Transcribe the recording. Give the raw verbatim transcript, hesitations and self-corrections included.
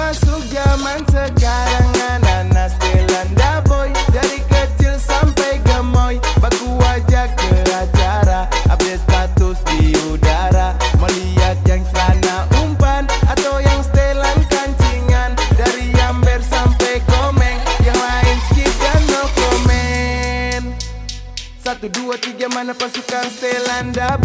Masuk zaman sekarang anak-anak Stelanda boy. Dari kecil sampai gemoy, baku wajah ke acara, update status di udara. Melihat yang celana umpan atau yang setelan kancingan, dari Amber sampai Komeng, yang lain skip dan no comment. Satu dua tiga mana pasukan Stelanda